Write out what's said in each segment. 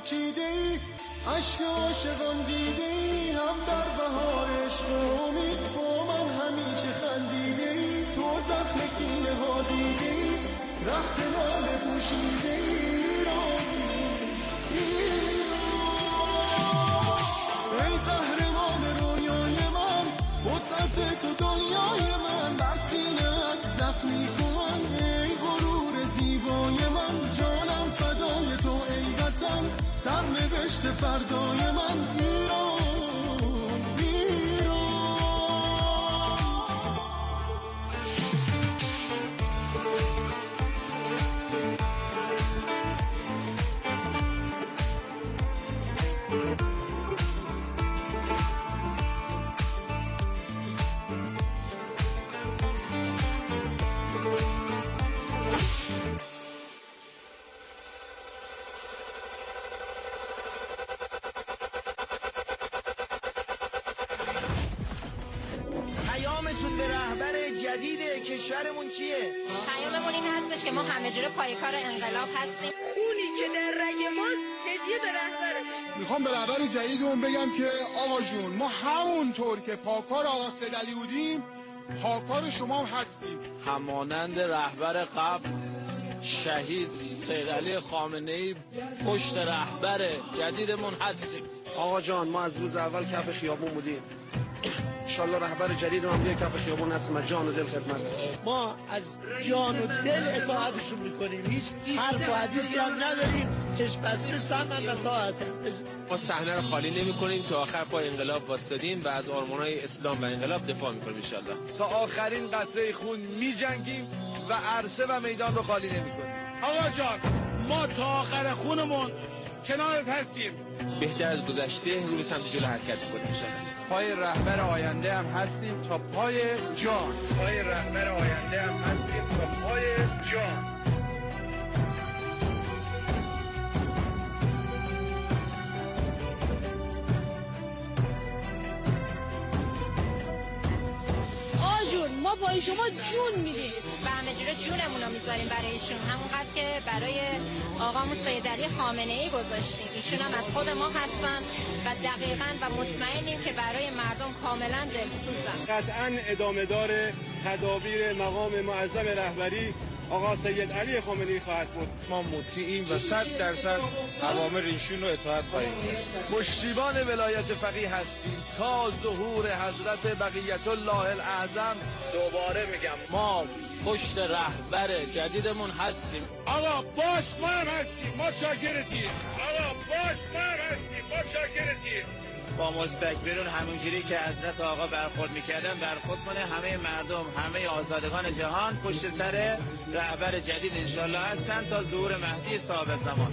چیده ای، عشق عاشقان دیده ای، هم در بهار عشق و امید با من همیشه خندیده ای، تو زخم کینه ها دیده ای، رخت لاله پوشیده ای، ای قهرمان رویای من، وسعت تو دنیای من، بر سینه‌ات زخمی کن ای غرور زیبای من، جانم فدای تو ای وطن، سرنوشت فردای من، ایران ایران. پیامتون به رهبر جدید کشورمون چیه؟ پیاممون این هستش که ما همه جوره پایکار انقلاب هستیم. خونی که در رگ ماست هدیه به رهبرش. میخوام به رهبر جدیدمون بگم که آقا جون، ما همونطور که پاکار آقا سیدعلی بودیم پاکار شما هم هستیم. همانند رهبر قبل شهید سیدعلی خامنه‌ای پشت رهبر جدیدمون هستیم. آقا جان، ما از روز اول کف خیابون بودیم، انشالله رهبر جدید هم دیگه کف خیابون هستیم، از جان و دل خدمت. ما از جان و دل اطاعتشون میکنیم، هیچ حرف و حدیثی هم نداریم، چشم بسته سمن و تا هستیم. ما صحنه رو خالی نمی کنیم، تا آخر پای انقلاب واسطیم و از آرمان‌های اسلام و انقلاب دفاع میکنیم انشالله. تا آخرین قطره خون میجنگیم و عرصه و میدان رو خالی نمی کنیم. آقا جان، ما تا آخر خونمون کنارت هستیم. بهتر از گذشته رو به سمت جلو حرکت میکنیم انشالله. پای رهبر آینده هم هستیم تا پای جان. پای رهبر آینده هم هستیم تا پای جان. آجون، ما پای شما جون میدیم و همه جوره جونمون رو میذاریم برای ایشون، همونقدر که برای آقامون سیدعلی خامنه‌ای گذاشتیم. ایشون هم از خود ما هستن و دقیقاً و مطمئنیم که برای مردم کاملا دلسوزن. قطعاً ادامه دار تدابیر مقام معظم رهبری آقا سیدعلی خامنه‌ای خواهد بود. ما مطیعیم و 100% اوامر ایشون رو اطاعت خواهیم کرد. پشتیبان ولایت فقیه هستیم تا ظهور حضرت بقیت الله الاعظم. دوباره میگم ما پشت رهبر جدیدمون هستیم. آقا باش، ما هم هستیم، ما چاکرتیم. آقا باش، ما هم هستیم، ما چاکرتیم. با مستکبرون همونجوری که حضرت آقا برخورد میکردن برخورد کنه، همه مردم، همه آزادگان جهان پشت سر رهبر جدید انشالله هستن تا ظهور مهدی صاحب زمان.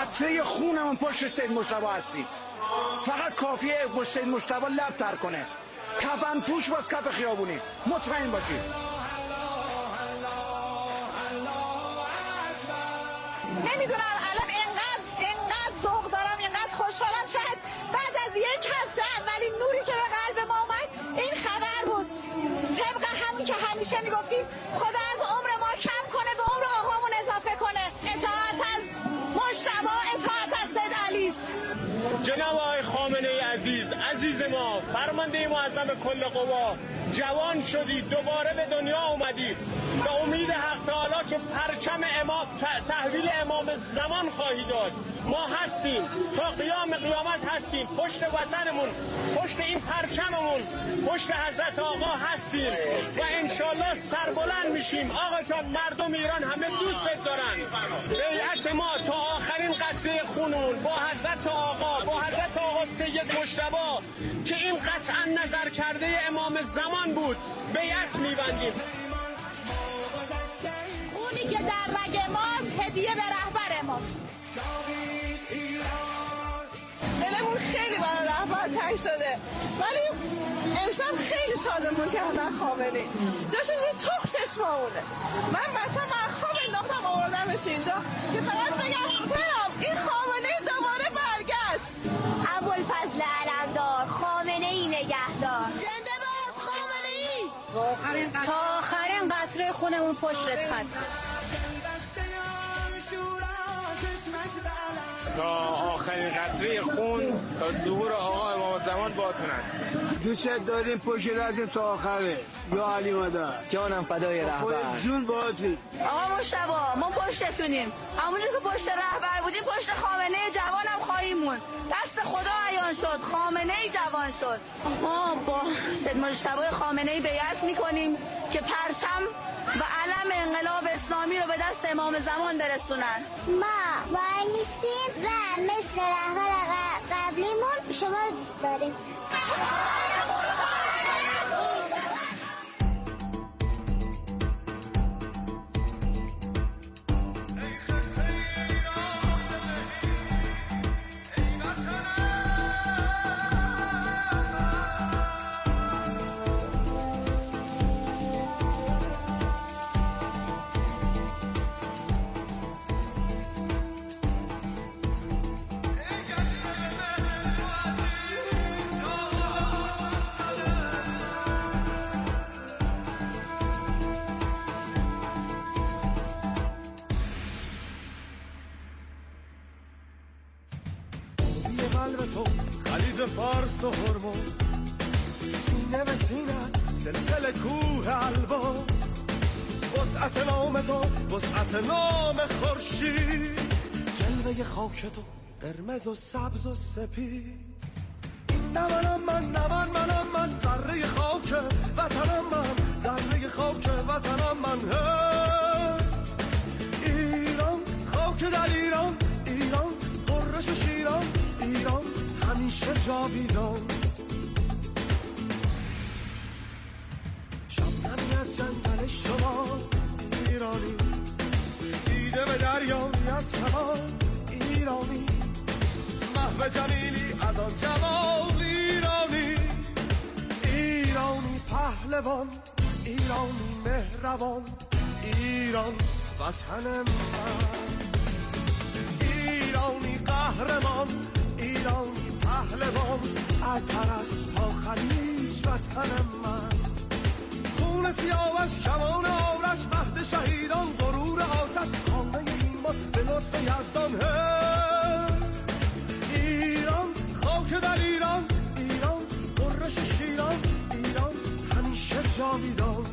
قطره خونمون پشت سید مجتبی هستیم. فقط کافیه سید مجتبی لب تر کنه، کفن پوش باز کف خیابونی، مطمئن باشید. نمیدونم الان اینقدر ذوق دارم، اینقدر خوشحالم. شاید بعد از یک هفته اولین نوری که به قلب ما اومد این خبر بود. طبق همون که همیشه میگفتیم خدا از عمر ما کم کنه، به عمر آقامون اضافه کنه. اطاعت از مجتبی، اطاعت از سید علی است. جناب آقای خامنه ای عزیز ما، فرمانده معظم کل قوا، جوان شدی، دوباره به دنیا اومدی، به امید حق تعالی که پرچم تحویل امام زمان خواهی داد. ما هستیم تا قیام قیامت، هستیم پشت وطنمون، پشت این پرچممون، پشت حضرت آقا هستیم و انشالله سربلند میشیم. آقا جان، مردم ایران همه دوست دارن. بیعت ما تا آخرین قطره خونمون با حضرت آقا سید مجتبی که این قطعا نظر کرده امام زمان بود بیعت میبندیم. خونی که در رگ ماست هدیه به رهبر ماست. دلمون خیلی برای رهبر تنگ شده، ولی امشب خیلی شادمون کردن خامنه ای. جاشون رو تخت چشمامونه. من بچه خواب انداختم آوردمش اینجا که فقط بگم برام این خامنه ای دوباره برگشت. ابوالفضل علمدار، خامنه ای نگهدار. زنده باد خامنه ای. تا آخرین قطره خونمون پشتت هست. تا آخرین قطره خون تا ظهور آقا امام زمان باتون است. دوست داریم پشت رزم تا آخره. یا علی مادر جانم فدای رهبر، جون باهاتون. آقا مجتبی ما پشتتونیم، همونجور که پشت رهبر بودیم پشت خامنه جوانم خواهیم موند. دست خدا عیان شد، خامنه جوان شد. ما با سید مجتبی خامنه بیعت میکنیم که پرچم و علم انقلاب اسلامی رو به دست امام زمان برسونن. ما وای میستیم و مثل رهبر قبلیمون شما رو دوست داریم. خلیج فارس و هرمز، سینه به سینه سلسله کوه البا، وسعت نام تو وسعت نام خورشید، جلوه خاک تو قرمز و سبز و سپید. نمانم من ذره خاک وطنم، من ذره خاک وطنم، من ایران، خاک در ایران، ایران قرش شیران، ایران همیشه جاویدان. شبنمی از جنگل شما ایرانی، دیده به دریایی از کمان ایرانی، محو جمیلی از آن جمال ایرانی، ایرانی پهلوان، ایرانی مهربان، ایران وطن من، ایرانی قهرمان، ایرانی پهلوان، از هرس تا خلیج وطن من، خون سیاوش کمان آرش، مهد شهیدان غرور آتش، خانه ایمان به لطف یزدان. ایران، خاک در ایران، ایران قرش شیران، ایران همیشه جاویدان.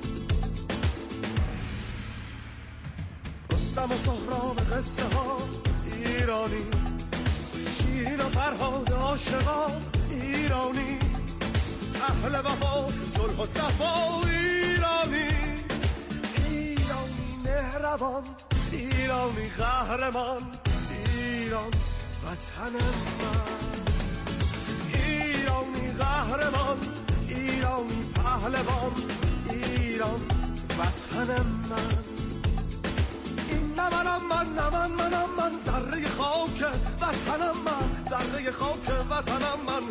رستم و سهراب قصه ها ایرانی، شیرین و فرهاد عاشقا ایرانی، اهل وفا صلح و صفا ایرانی، ایرانی مهربان، ایرانی قهرمان، ایران وطن من، ایرانی قهرمان، ایرانی پهلوان، ایران وطن من. این من ذره خاک وطنم، من ذره خاک وطنم، من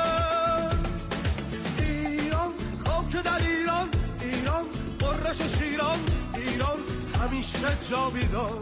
ایران، خاک در ایران، ایران قرش شیران، ایران همیشه جاویدان.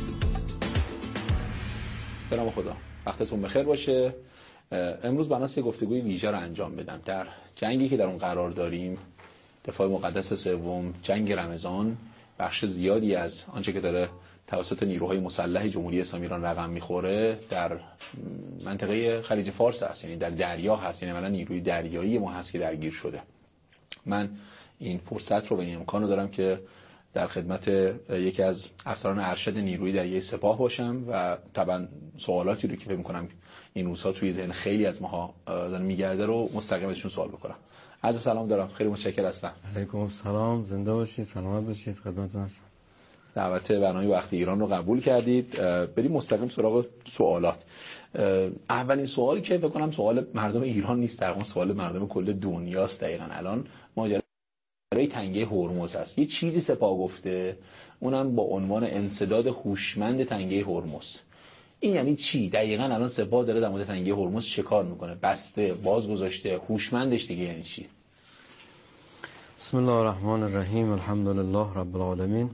برام خدا وقتتون بخیر باشه. امروز بناس یه گفتگوی ویژه رو انجام بدم در جنگی که در اون قرار داریم، دفاع مقدس سوم، جنگ رمضان. بخش زیادی از آنچه که داره توسط نیروهای مسلح جمهوری اسلامی ایران رقم میخوره در منطقه خلیج فارس هست، یعنی در دریا هست، یعنی مثلا نیروی دریایی ما هست که درگیر شده. من این فرصت رو و این امکان رو دارم که در خدمت یکی از افسران ارشد نیروی دریایی سپاه باشم و طبعا سوالاتی رو که فکر می‌کنم این روزها توی ذهن خیلی از ماها داره میگرده رو مستقیم ازشون سوال بکنم. عرض سلام دارم، خیلی متشکرم هستم. علیکم السلام، زنده باشید، سلامت باشید، خدمتتون هستم. دعوت برنامه وقت ایران رو قبول کردید. بریم مستقیم سراغ سوالات. اولین سوالی که فکر کنم سوال مردم ایران نیست، در واقع سوال مردم کل دنیاست. دقیقاً الان ماجرای تنگه هرمز است. یه چیزی سپاه گفته، اونم با عنوان انسداد هوشمند تنگه هرمز. این یعنی چی؟ دقیقاً الان سپاه داره در مورد تنگه هرمز چه کار میکنه؟ بسته، باز گذاشته، هوشمندش دیگه یعنی چی؟ بسم الله الرحمن الرحیم، الحمدلله رب العالمین.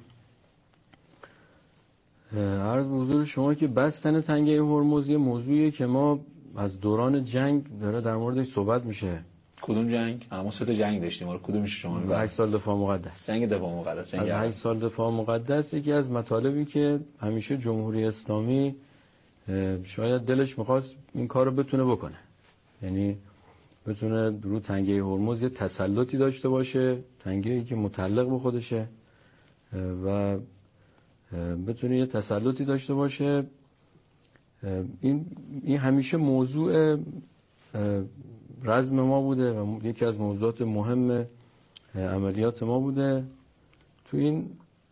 عرض به حضور شما که بستن تنگه هرمز یه موضوعیه که ما از دوران جنگ داره در موردش صحبت میشه. کدوم جنگ؟ ما 3 تا جنگ داشتیم. رو کدومش شما؟ 8 سال دفاع مقدس. جنگ دفاع مقدس. از 8 سال دفاع مقدس یکی از مطالبی که همیشه جمهوری اسلامی شاید دلش میخواست این کارو بتونه بکنه، یعنی بتونه رو تنگه هرمز یه تسلطی داشته باشه، تنگه‌ای که متعلق به خودشه و بتونه یه تسلطی داشته باشه. این همیشه موضوع رزم ما بوده و یکی از موضوعات مهم عملیات ما بوده. تو این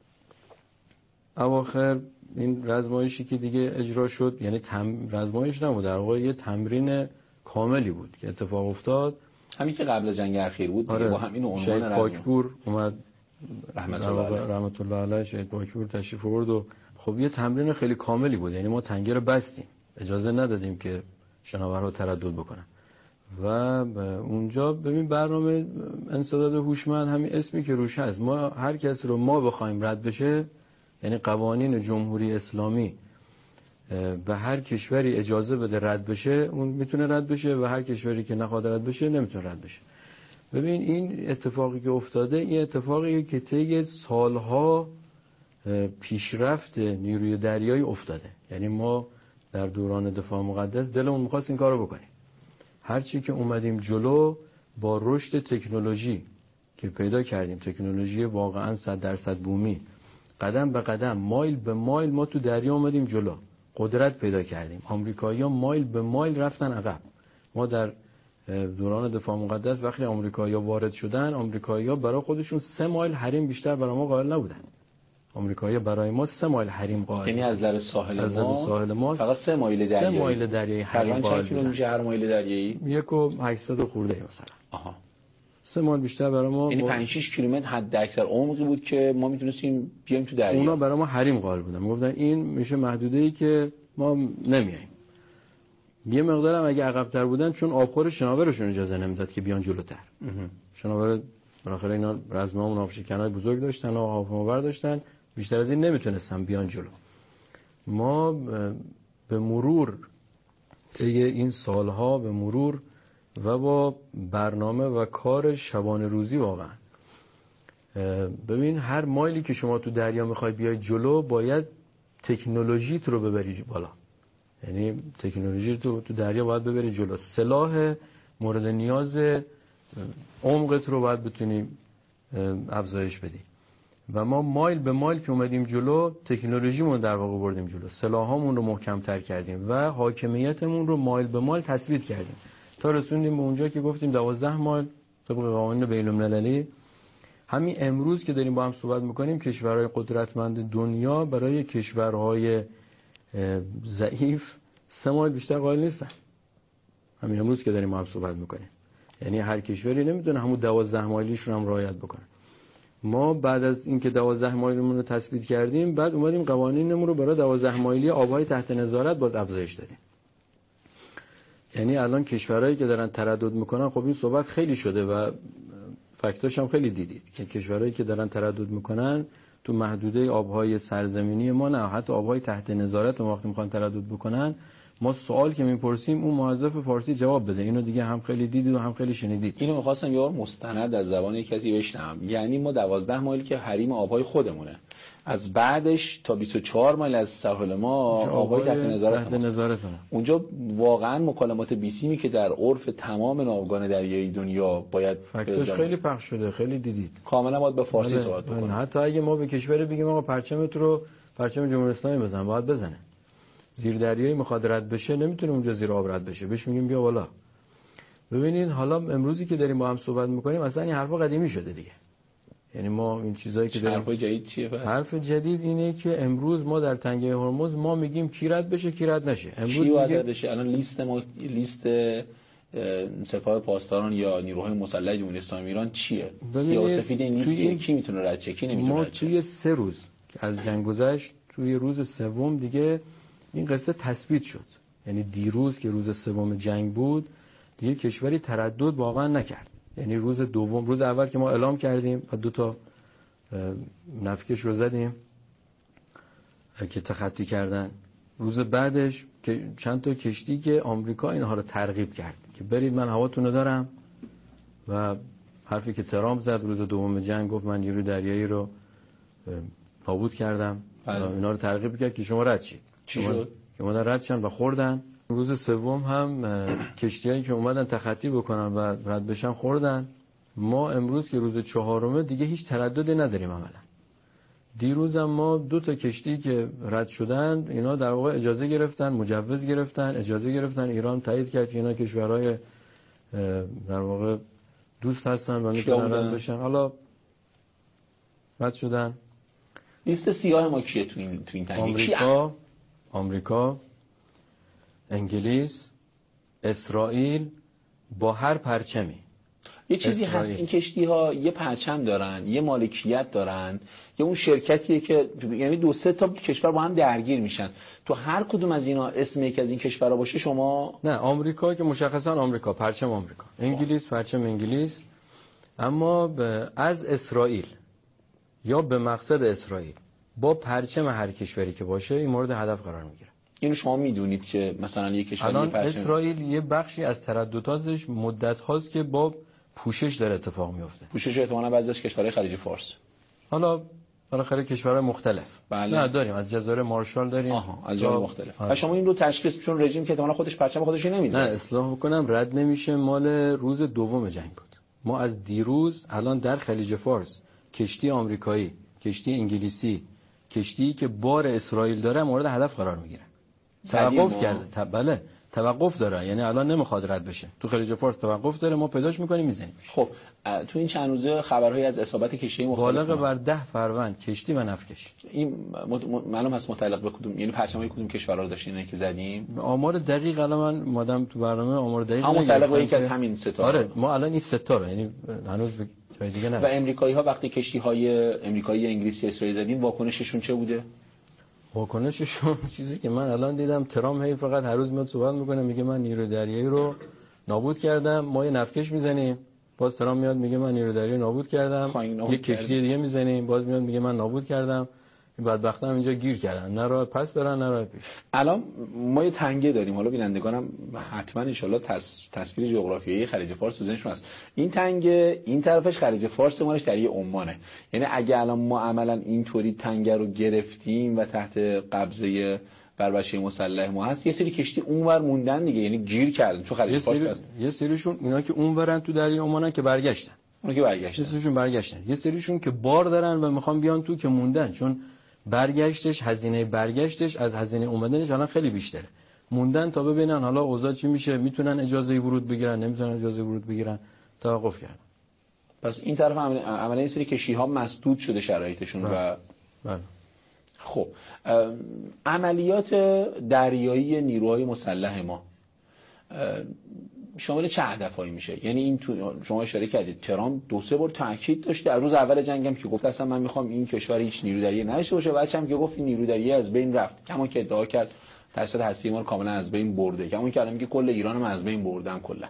اواخر این رزمایشی که دیگه اجرا شد، یعنی رزمایش نبود، در واقع یه تمرین کاملی بود که اتفاق افتاد، همین که قبل جنگ اخیر بود. آره. با همین عنوان شهید پاکپور اومد، رحمت الله علیه، شهید پاکپور تشریف آورد و خب یه تمرین خیلی کاملی بود، یعنی ما تنگه رو بستیم، اجازه ندادیم که شناورها تردد بکنن و اونجا ببین برنامه انسداد هوشمند همین اسمی که روش هست، ما هر کسی رو ما بخوایم رد بشه، یعنی قوانین جمهوری اسلامی به هر کشوری اجازه بده رد بشه، اون میتونه رد بشه و هر کشوری که نخواد رد بشه نمیتونه رد بشه. ببین این اتفاقی که افتاده، این اتفاقی که طی سالها پیشرفت نیروی دریایی افتاده، یعنی ما در دوران دفاع مقدس دلمون می‌خواست این کارو بکنیم، هرچی که اومدیم جلو با رشد تکنولوژی که پیدا کردیم، تکنولوژی واقعا 100% بومی، قدم به قدم، مایل به مایل ما تو دریا اومدیم جلو، قدرت پیدا کردیم. آمریکایی‌ها مایل به مایل رفتن عقب. ما در دوران دفاع مقدس وقتی آمریکایی‌ها وارد شدن، آمریکایی‌ها برای خودشون 3 مایل حریم بیشتر برای ما قائل نبودن. آمریکایی‌ها برای ما 3 مایل حریم قائل. یعنی از لر ساحل ما فقط 3 مایل دریایی. 3 مایل دریایی حریم قائل. چند کیلومتر هر مایل دریایی؟ 1.8 خورده مثلا. آها. 3 مایل بیشتر برای ما، یعنی 5-6 کیلومتر حد اکثر عمقی بود که ما میتونستیم بیایم تو دریا. اونا برای ما حریم قائل بودن، میگفتن این میشه محدوده‌ای که ما نمیایم. یه مقدارم اگه عقب‌تر بودن، چون آبخور شناورشون اجازه نمیداد که بیان جلوتر. شناور بالاخره اینا رزم‌ها و ناوشکنای بزرگ داشتن و هواپیمابر داشتن، بیشتر از این نمیتونستن بیان جلو. ما به مرور طی این سالها به مرور و با برنامه و کار شبانه روزی واقعا، ببین هر مایلی که شما تو دریا میخوای بیای جلو باید تکنولوژیت رو ببری بالا، یعنی تکنولوژی تو دریا باید ببری جلو، سلاح مورد نیاز عمقت رو باید بتونی افزایش بدی و ما مایل به مایل که اومدیم جلو، تکنولوژیمون در واقع بردیم جلو، سلاحامون رو محکم‌تر کردیم و حاکمیتمون رو مایل به مایل تثبیت کردیم تا رسوندیم به اونجا که گفتیم 12 مایل طبق قوانین بین‌المللی. همین امروز که داریم با هم صحبت میکنیم، کشورهای قدرتمند دنیا برای کشورهای ضعیف 3 مایل بیشتر قائل نیستن. همین امروز که داریم با هم صحبت میکنیم، یعنی هر کشوری نمیتونه همون 12 مایلیشون هم رعایت بکنه. ما بعد از اینکه 12 مایلمون رو تثبیت کردیم، بعد اومدیم قوانینمون رو برای 12 مایلی آبهای تحت نظارت باز افزایش دادیم. یعنی الان کشورهایی که دارن تردد میکنن، خب این صحبت خیلی شده و فکتاش هم خیلی دیدید که کشورهایی که دارن تردد میکنن تو محدوده آبهای سرزمینی ما، نه حتی آبهای تحت نظارت ما وقتی میخوان تردد بکنن، ما سوال که میپرسیم اون موظف فارسی جواب بده. اینو دیگه هم خیلی دیدید و هم خیلی شنیدید. اینو می‌خواستم یه مستند از زبان یک کسی بشنوم. یعنی ما 12 مایل که حریم آبهای خودمونه، از بعدش تا 24 مایل از ساحل ما آبهای تحت نظارت اونجا واقعا مکالمات بیسیمی که در عرف تمام ناوگان دریایی دنیا باید فکتش خیلی پخش شده، خیلی دیدید. کاملا باید به فارسی صحبت بکنیم. حتی اگه ما به کشور بگیم آقا پرچمت رو پرچم جمهوری اسلامی بزن، باید بزنه. زیر دریایی میخواد رد بشه، نمیتونه اونجا زیر آب رد بشه، بهش میگیم بیا بالا. ببینید حالا امروزی که داریم با هم صحبت میکنیم اصلا این حرفا قدیمی شده دیگه. یعنی ما این چیزایی که داریم، حرف جدید چیه؟ حرف جدید اینه که امروز ما در تنگه هرمز ما میگیم کی رد بشه کی رد نشه. امروز میگیم الان لیست سپاه پاسداران یا نیروهای مسلح جمهوری اسلامی ایران چیه؟ سیاه‌وسفید این لیست کی میتونه رد شه کی نمیتونه ما رد شه؟ توی 3 روز که از جنگ گذشت، توی روز سوم دیگه این قصه تثبیت شد. یعنی دیروز که روز سوم جنگ بود دیگه کشوری تردد واقعا نکرد. یعنی روز دوم، روز اول که ما اعلام کردیم و 2 تا نفکش رو زدیم که تخطی کردن، روز بعدش که چند تا کشتی که آمریکا اینها رو ترغیب کرد که برید من هواتون رو دارم، و حرفی که ترامپ زد روز دوم جنگ، گفت من نیروی دریایی رو نابود کردم، اینا رو ترغیب کرد که شما رد شید. چی شد؟ که اومدن رد شدن و خوردن. روز سوم هم کشتیایی که اومدن تخطی بکنن و رد بشن خوردن. ما امروز که روز 4 دیگه هیچ ترددی نداریم عملا. دیروز هم ما 2 تا کشتی که رد شدن اینا در واقع اجازه گرفتن، مجوز گرفتن، اجازه گرفتن، ایران تایید کرد که اینا کشورهای در واقع دوست هستن و میتونن رد بشن. حالا رد شدن. لیست سیاه ما کیه تو این تنگه؟ آمریکا، انگلیس، اسرائیل با هر پرچمی. یه چیزی هست این کشتی ها یه پرچم دارن، یه مالکیت دارن، یا اون شرکتیه که یعنی 2-3 تا کشور با هم درگیر میشن. تو هر کدوم از اینا اسم یک از این کشورها باشه شما؟ نه، آمریکا که مشخصا آمریکا، پرچم آمریکا، انگلیس پرچم انگلیس، اما از اسرائیل یا به مقصد اسرائیل با پرچم هر کشوری که باشه این مورد هدف قرار میگیره. اینو شما میدونید که مثلا یک کشور الان اسرائیل یه بخشی از تردداتش مدت هاست که با پوشش داره اتفاق میفته. پوشش احتمالاً بعضی از کشورهای خلیج فارس. حالا بالاخره کشورهای مختلف. بله. نه داریم، از جزایر مارشال داریم. از جای مختلف. و شما این رو تشخیص، چون رژیم که احتمالاً خودش پرچم خودش نمیذاره. نه اصلاح بکنم، رد نمیشه، مال روز دوم جنگ بود. ما از دیروز الان در خلیج فارس کشتی آمریکایی، کشتی انگلیسی، کشتی که بار اسرائیل داره مورد هدف قرار میگیره. توقف کرده. بله توقف داره، یعنی الان نمیخواد رد بشه. تو خلیج فارس توقف داره، ما پیداش میکنیم میزنیم. خب تو این چند روزه خبرهایی از اصابت کشتی مختلف بالغ بر 10 فروند کشتی و نفکش. این معلوم هست متعلق به کدوم، یعنی پرچمای کدوم کشورها رو داشتین که زدیم؟ آمار دقیق الان من مادام تو برنامه آمار دقیق متعلق به یکی از همین 3 تا. آره ما الان این 3 تا رو، یعنی هنوز به جای دیگه نه. و امریکایی‌ها وقتی کشتی‌های امریکایی، انگلیسی، اسرائیلی زدیم واکنششون چه بوده؟ واکنششون چیزی که من الان دیدم، ترامپ هی فقط هر روز میاد صحبت میکنه، میگه من نیروی دریایی رو نابود کردم، ما یه نفکش میزنیم، باز ترامپ میاد میگه من نیروی دریایی نابود کردم، یه کشتی دیگه میزنیم، باز میاد میگه من نابود کردم. این بدبختان هم اینجا گیر کردن، نه راه پس دارن نه راه پیش. الان ما یه تنگه داریم، حالا بینندگانم حتما ان شاءالله تصویر جغرافیایی خلیج فارس تو ذهنشون هست. این تنگه این طرفش خلیج فارس، مالش دریای عمانه. یعنی اگه الان ما عملا اینطوری تنگه رو گرفتیم و تحت قبضه بربشه مسلح ما هست، یه سری کشتی اونور موندن دیگه، یعنی گیر کردن تو خلیج فارس. یه سریشون اینا که اونورن تو دریای عمانن که برگشتن، اونا که برگشتن، یه سریشون برگشتن، یه سریشون که بار دارن و میخوان بیان تو که موندن، چون برگشتش، هزینه برگشتش از هزینه اومدنش الان خیلی بیشتره. موندن تا ببینن حالا اوضاع چی میشه، میتونن اجازه ورود بگیرن، نمیتونن اجازه ورود بگیرن، توقف کردن. پس این طرف عملا این سری کشتی‌ها مسدود شده شرایطشون. و خب عملیات دریایی نیروهای مسلح ما شامل چه هدفهایی میشه؟ یعنی این شما اشاره کردید ترامپ 2-3 بار تاکید داشته از روز اول جنگم که گفت اصلا من میخوام این کشور هیچ نیرو دریایی نداشته باشه، بعدش که گفت این نیرو دریایی از بین رفت، کما که ادعا کرد تاسیسات هستی ما رو کاملا از بین برده، کما که الان میگه کل ایران هم از بین بردم کلا.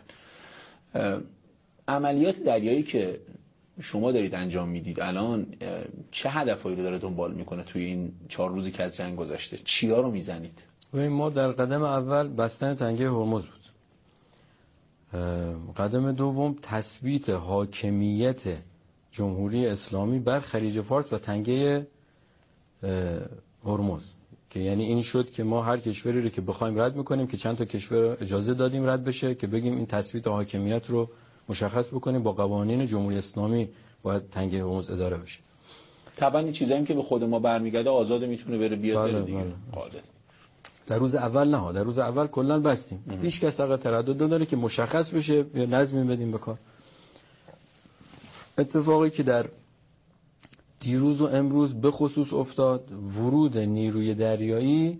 عملیات دریایی که شما دارید انجام میدید الان چه هدفهایی رو داره دنبال میکنه توی این 4 روزی که از جنگ گذشته؟ چیا رو میزنید؟ ما در قدم اول بستن تنگه هرمز بود. قدم دوم تثبیت حاکمیت جمهوری اسلامی بر خلیج فارس و تنگه هرمز، که یعنی این شد که ما هر کشوری رو که بخوایم رد میکنیم که چند تا کشور اجازه دادیم رد بشه که بگیم این تثبیت حاکمیت رو مشخص بکنیم با قوانین جمهوری اسلامی باید تنگه هرمز اداره بشه. طبعا این چیزایی که به خود ما برمیگرده آزاد میتونه بره بیاد بره دیگه. در روز اول نه، در روز اول کلا بستیم. هیچ کس حق تردد نداره که مشخص بشه یا نظمی بدیم به کار. اتفاقی که در دیروز و امروز به خصوص افتاد ورود نیروی دریایی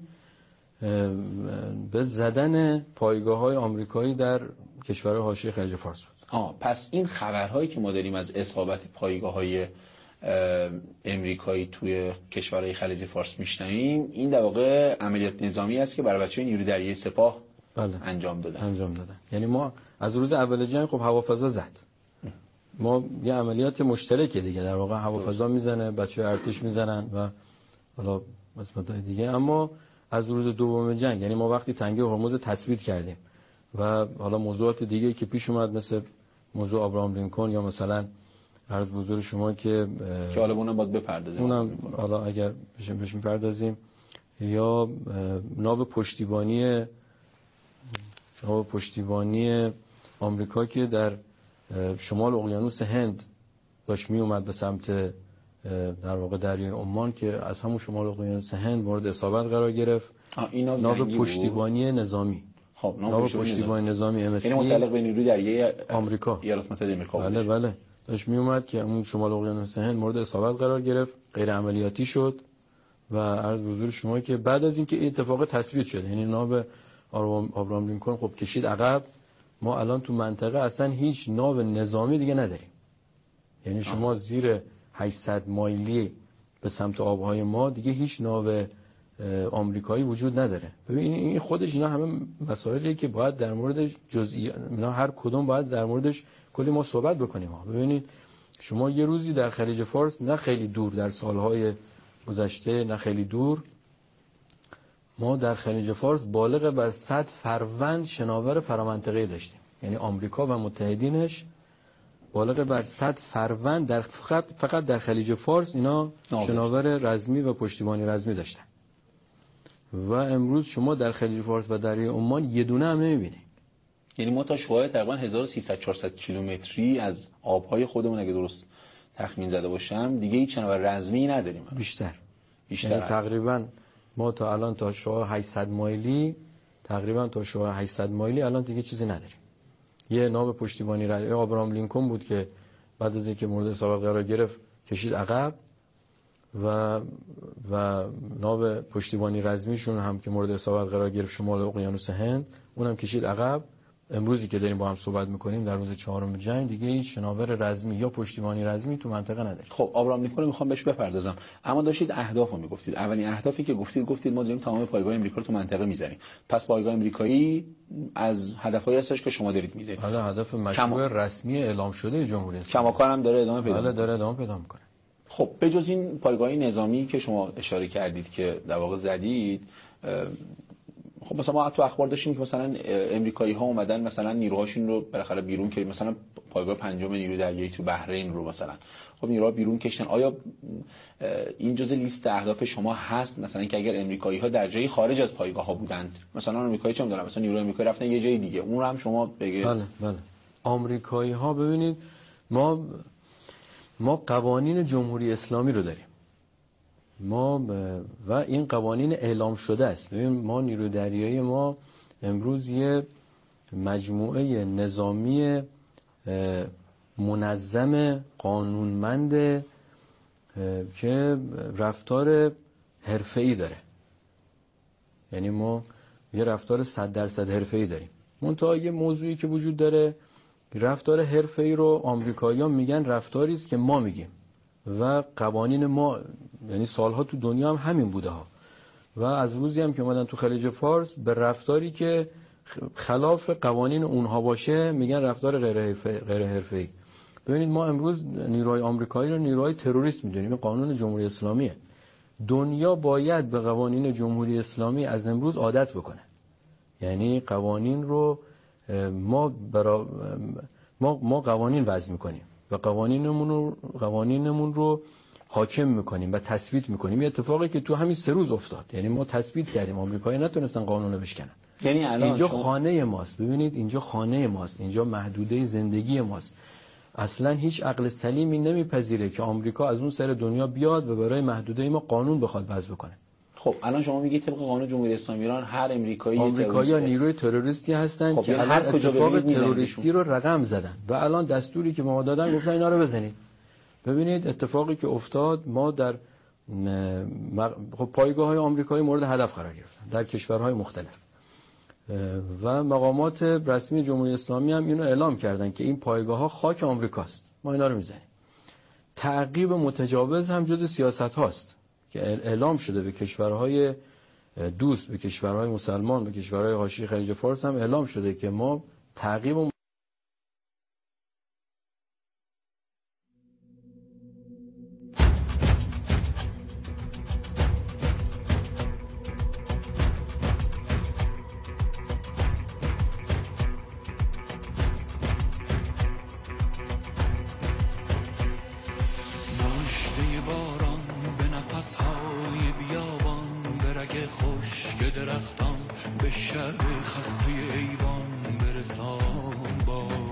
به زدن پایگاه‌های آمریکایی در کشورهای حاشیه خلیج فارس بود. پس این خبرهایی که ما داریم از اصابت پایگاه‌های امریکایی توی کشورهای خلیج فارس میشنویم، این در واقع عملیات نظامی است که برای بچه‌های نیروی دریایی سپاه انجام دادن. یعنی ما از روز اول جنگ خب هوافضا زد، ما یه عملیات مشترکه دیگه، در واقع هوافضا میزنه، بچه‌های ارتش میزنن و حالا قسمت‌های دیگه. اما از روز دوم جنگ، یعنی ما وقتی تنگه هرمز تثبیت کردیم و حالا موضوعات دیگه که پیش اومد مثل موضوع آبراهام لینکلن یا مثلا عرض به حضور شما که حالا اونم باید بپردازیم، اونم حالا اگر بهش میپردازیم، یا ناو پشتیبانی آمریکا که در شمال اقیانوس هند داشت می اومد به سمت در واقع دریای عمان که از همون شمال اقیانوس هند مورد اصابت قرار گرفت. ناو پشتیبانی نظامی. خب ناو پشتیبانی نظامی MSC یعنی متعلق به نیروی دریایی آمریکا، ایالات متحده آمریکا. بله داشت می اومد که اون شمال اقیانوس هند مورد اصابت قرار گرفت، غیر عملیاتی شد و عرض به حضور شما که بعد از اینکه این اتفاق تثبیت شد، یعنی ناو آبراهام لینکلن خب کشید عقب، ما الان تو منطقه اصلا هیچ ناو نظامی دیگه نداریم. یعنی شما زیر 800 مایلی به سمت آبهای ما دیگه هیچ ناو آمریکایی وجود نداره. ببین این خودش اینا همه مسائلیه که باید در موردش اینا هر کدوم باید در موردش کلی ما صحبت بکنیم. ببینید شما یه روزی در خلیج فارس، نه خیلی دور، در سالهای گذشته نه خیلی دور، ما در خلیج فارس بالغ بر 100 فروند شناور فرامنطقه‌ای داشتیم. یعنی آمریکا و متحدینش بالغ بر 100 فروند در فقط در خلیج فارس اینا شناور رزمی و پشتیبانی رزمی داشتن. و امروز شما در خلیج فارس و دریای عمان یه دونه هم نمی‌بینید. یعنی ما تا شعاع تقریبا 1300-400 کیلومتری از آبهای خودمون اگه درست تخمین زده باشم دیگه هیچ شناور رزمی نداریم. بیشتر. یعنی تقریبا ما تا الان تا شعاع 800 مایلی الان دیگه چیزی نداریم. یه ناو پشتیبانی رزمی آبراهام لینکلن بود که بعد از اینکه مورد اصابت قرار گرفت کشید عقب و ناو پشتیبانی رزمیشون هم که مورد اصابت قرار گرفت شمال اقیانوس هند، اونم کشید عقب. امروزی که داریم با هم صحبت میکنیم در روز 4 جنگ دیگه هیچ شناور رزمی یا پشتیبانی رزمی تو منطقه نداریم. خب آبراهام لینکلن میخوام بهش بپردازم، اما داشتید اهدافو میگفتید. اولین اهدافی که گفتید ما داریم تمام پایگاه آمریکا رو تو منطقه میزنیم. پس پایگاه آمریکایی از هدفهایی هستش که شما دارید میزنید. حالا هدف مشروع رسمی اعلام شده جمهوری اسلامی. کماکان هم داره ادامه پیدا داره ادامه پیدا میکنه. خب بجز این پایگاه نظامی که شما اشاره کردید که در واقع زدید، خب مثلا ما تو اخبار داشتیم که مثلا امریکایی ها اومدن مثلا نیروهاشون رو بالاخره بیرون کردن، مثلا پایگاه 5 نیروی دریایی تو بحرین رو مثلا خب نیروها بیرون کشتن. آیا این جزء لیست اهداف شما هست مثلا که اگر امریکایی ها در جایی خارج از پایگاه ها بودند، مثلا امریکایی چه می‌دونم مثلا نیروی امریکایی رفتن یه جای دیگه، اون رو هم شما بگید؟ بله آمریکایی ها ببینید ما قوانین جمهوری اسلامی رو داریم، و این قوانین اعلام شده است. ببین ما نیروی دریایی ما امروز یه مجموعه نظامی منظم قانونمند که رفتار حرفه‌ای داره. یعنی ما یه رفتار 100% حرفه‌ای داریم. منتها یه موضوعی که وجود داره، رفتار حرفه‌ای رو آمریکایی‌ها میگن رفتاری است که ما میگیم و قوانین ما، یعنی سالها تو دنیا هم همین بوده ها و از روزی هم که اومدن تو خلیج فارس به رفتاری که خلاف قوانین اونها باشه میگن رفتار غیر حرفه‌ای. ببینید ما امروز نیروهای آمریکایی رو نیروهای تروریست میدونیم، این قانون جمهوری اسلامیه. دنیا باید به قوانین جمهوری اسلامی از امروز عادت بکنه، یعنی قوانین رو ما قوانین وضع میکنیم و قوانینمون رو حاکم میکنیم و تثبیت میکنیم. یه اتفاقی که تو همین 3 روز افتاد، یعنی ما تثبیت کردیم، آمریکایی نتونستن قانون رو بشکنن. یعنی اینجا خانه ماست، ببینید اینجا خانه ماست، اینجا محدوده زندگی ماست. اصلا هیچ عقل سلیمی نمیپذیره که آمریکا از اون سر دنیا بیاد و برای محدوده ما قانون بخواد وضع بکنه. خب الان شما میگید طبق قانون جمهوری اسلامی ایران هر آمریکایی نیروی تروریستی هستن که الان اتفاق تروریستی رو رقم زدن و الان دستوری که ما دادن گفتن اینا رو بزنید. ببینید اتفاقی که افتاد، ما در پایگاه‌های آمریکایی مورد هدف قرار گرفتن در کشورهای مختلف و مقامات رسمی جمهوری اسلامی هم اینو اعلام کردن که این پایگاه‌ها خاک آمریکاست، ما اینا رو میزنیم. تعقیب متجاوز هم جز سیاست هاست که اعلام شده به کشورهای دوست، به کشورهای مسلمان، به کشورهای حاشیه خلیج فارس هم اعلام شده که ما تعقیب درختان به شب خسته ایوان برسان.